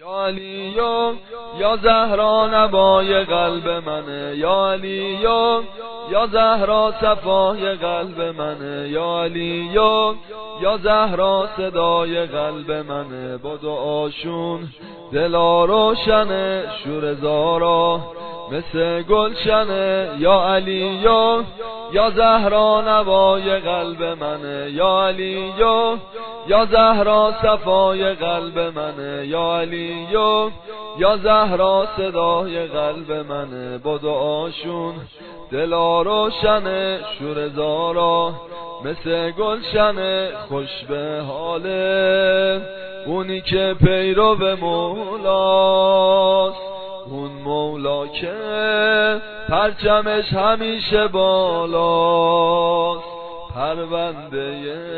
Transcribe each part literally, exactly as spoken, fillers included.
یا علی یا زهرا نوای قلب منه، یا علی یا زهرا صفای قلب منه، یا علی یا زهرا صدای قلب منه. با دعاشون دلا روشنه، شور زارا مثل گلشنه. یا علی یا زهرا نوای قلب منه، یا علی یا زهرا صفای قلب منه، یا علی یا زهرا صدای قلب منه. با دعاشون دلا روشنه، شور زارا مثل گلشنه. خوش به حاله اونی که پیرو به مولاست، اون مولا که پرچمش همیشه بالاست. پرونده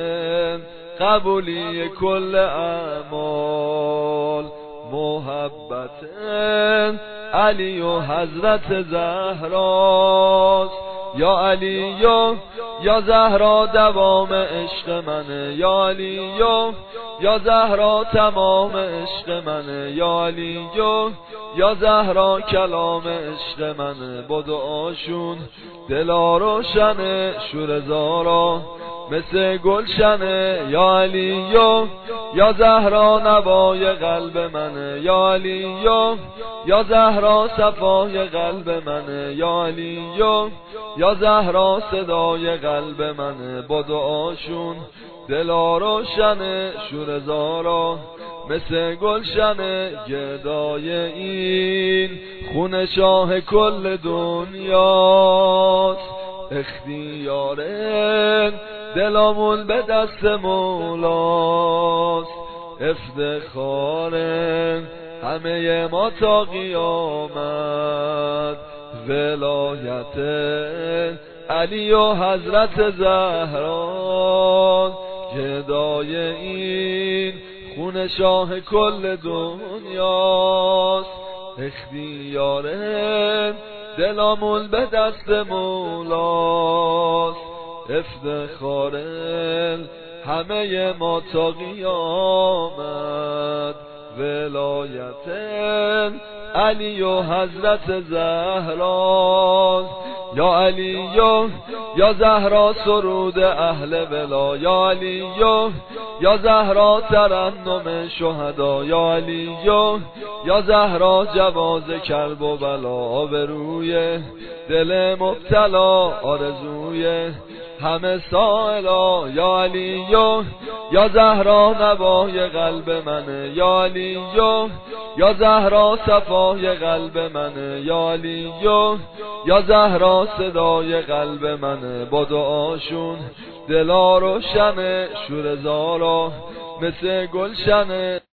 قبولی کل اعمال، محبت علی و حضرت زهراست. یا علی یا زهرا دوام عشق منه، یا علی یا زهرا تمام عشق منه، یا علی یا زهرا کلام عشق منه. با دعاشون دلا روشنه، شور زارا مثل گلشنه. یا علی یا زهرا نوای قلب منه، یا علی یا زهرا صفای قلب منه، یا علی یا زهرا صدای قلب منه. با دعاشون دلا روشنه، شور زارا مثل گلشنه. گدای این خون شاه کل دنیاست، اختیار دلامون به دست مولاست. افتخار همه ما تا قیامت، ولایت علی و حضرت زهرا. گدای این خون شاه کل دنیاست، اختیار دلامون به دست مولاست. افتخار همه ما تا قیامت، ولایت علی و حضرت زهرا. یا علی یا زهرا سرود اهل ولا، یا علی یا زهرا ترنم شهدا، یا علی یا زهرا جواز کرب و بلا. آبروی دل مبتلا، آرزوی همه سائلا. یا علی یا زهرا نوای قلب منه، یا علی یا زهرا صفای قلب منه، یا علی یا زهرا صدای قلب منه. با دعاشون دلا روشنه، شور زارا مثل گلشنه.